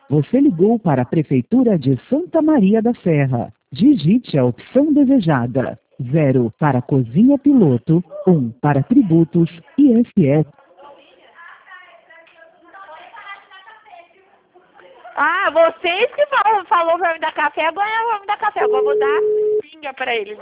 Você ligou para a Prefeitura de Santa Maria da Serra. Digite a opção desejada. 0 para cozinha piloto, 1 para tributos, ISS. Ah, vocês que falou pra me dar café, agora eu vou me dar café. Agora eu vou dar pinga pra ele.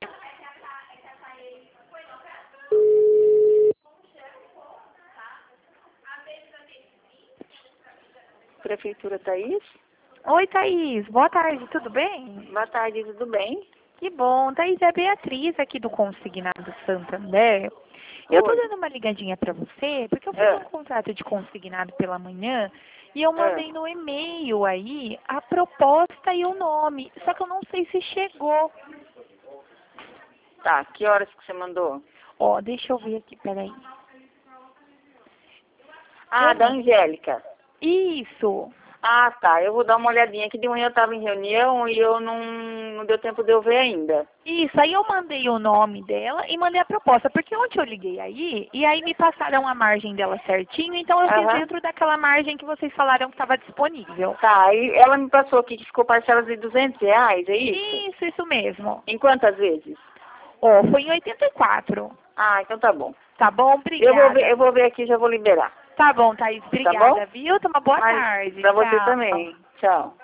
Prefeitura Thaís? Oi, Thaís. Boa tarde, tudo bem? Boa tarde, tudo bem? Que bom. Thaís, é a Beatriz aqui do Consignado Santander. Eu tô Oi. dando uma ligadinha pra você, porque eu fiz um contrato de consignado pela manhã e eu mandei no e-mail aí a proposta e o nome. Só que eu não sei se chegou. Tá, que horas que você mandou? Ó, deixa eu ver aqui, peraí. Ah, da Angélica. Isso. Ah, tá, eu vou dar uma olhadinha, que de manhã eu tava em reunião e eu não deu tempo de eu ver ainda. Isso, aí eu mandei o nome dela e mandei a proposta, porque ontem eu liguei aí, e aí me passaram a margem dela certinho, então eu fiz dentro daquela margem que vocês falaram que estava disponível. Tá, e ela me passou aqui que ficou parcelas de R$ 200, é isso? Isso mesmo. Em quantas vezes? Ó, foi em 84. Ah, então tá bom. Tá bom? Obrigada. Eu vou ver aqui e já vou liberar. Tá bom, Thaís. Obrigada, bom? viu? Uma boa tarde. Pra você Tchau. também. Tchau.